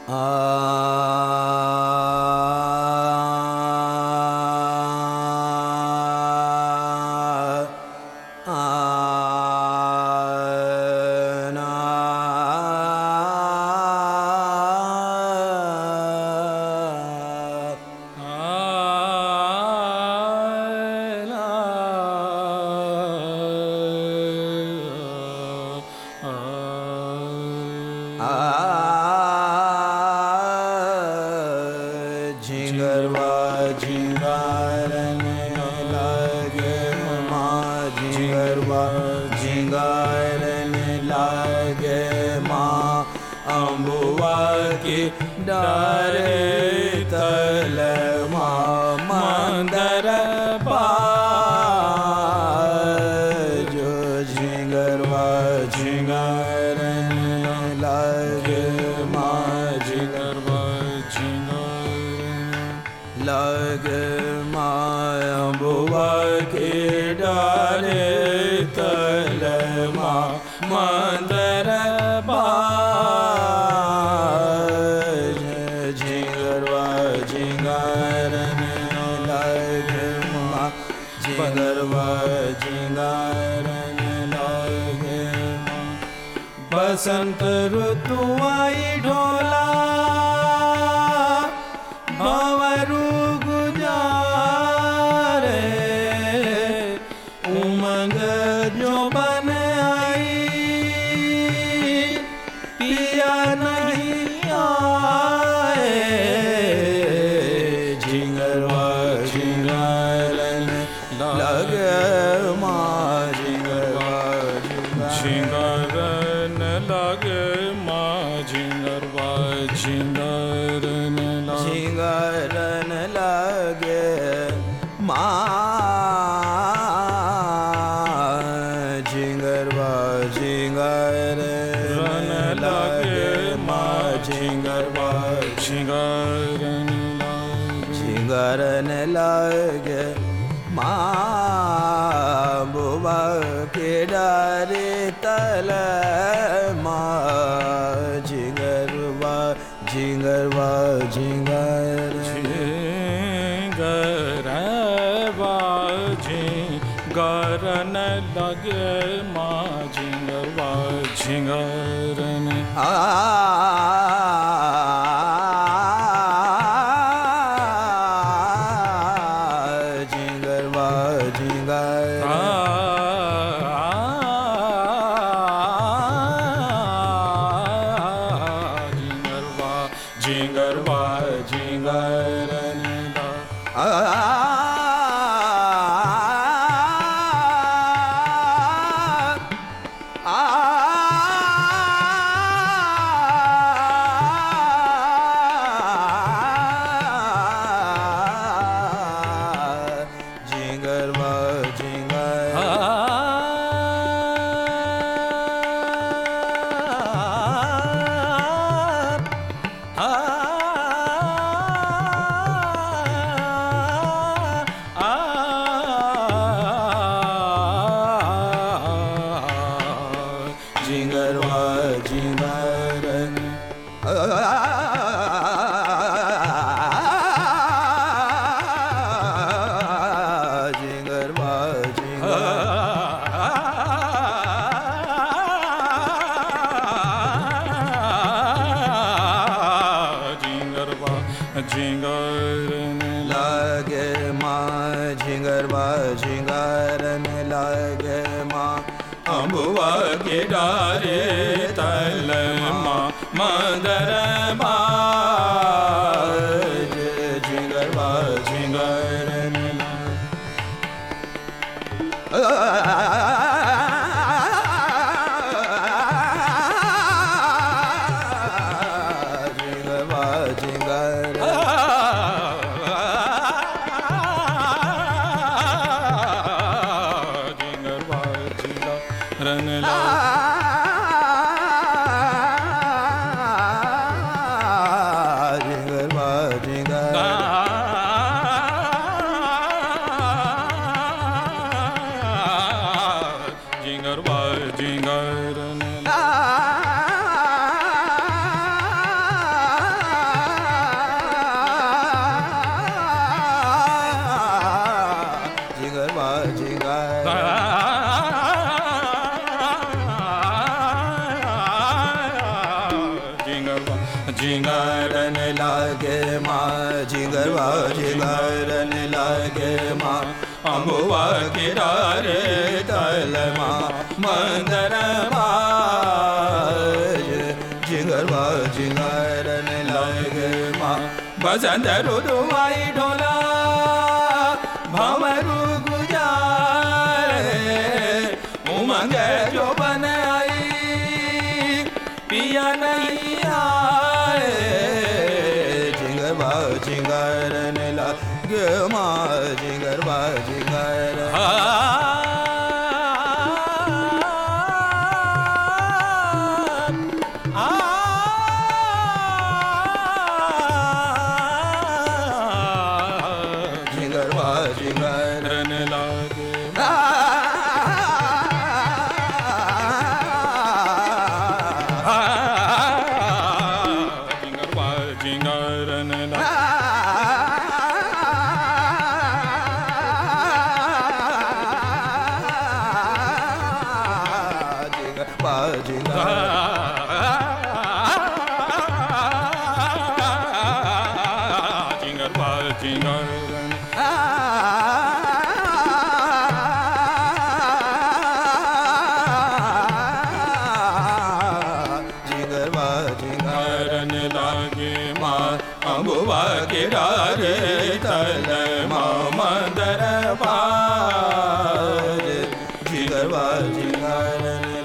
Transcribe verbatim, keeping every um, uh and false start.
बसंत ऋतु आई ढोला भंवरू गुजारे उमंग जो बन आई पिया नहीं आए झिंगरवा झिंगारन लगे माँ झिंगरवा झिंगारन लगे माँ झिंगरवा झिंगारन झिंगारन लगे माँ झिंगरवा झिंगारन लगे माँ झिंगरवा झिंगारन झिंगारन लगे माँ बुआ के डारे तल माँ झिंगरवा झिंगरवा झिंगर झिंगरवा झिंगारन लगे माँ झिंगरवा झिंगारन आ झिंगरवा झिंगर झिंगरवा झिंगारन झिंगरवा झिंगार झिंगरवा झिंगारन झिंगरवा झिंगरवा झिंगारन लगे माँ झिंगरवा झिंगारन लगे माँ अम्बुआ के डारे तल माँ मदर बाज झिंगरवा झिंगारन झिंगरवा झिंगार झिंगरवा झिंगारन झिंगरवा झिंगार झिंगरवा झिंगारन जिंगरवा जिंगर जिंगरवा जिंगरन लागे माँ जिंगरवा जिंगरन लागे माँ अम्बुआ किरारे तल माँ मंदर जिंगरवा जिंगरन लागे माँ बसंत ऋतु माई ढोला भंवरू गुजारे उमंग जो बन आई पिया नहीं आए जिंगरवा जिंगरन लागे माँ जिंगरवा जिंगर जिंगरवा जिंगरन लागे जिंगरवा जिंगरन जिंगरवा जिंगर जिंगरवा जिंगर जिंगरवा जिंगरन लागे माँ अम्बुआ किरारे तल माँ मंदर पार जिंगरवा जिंगरन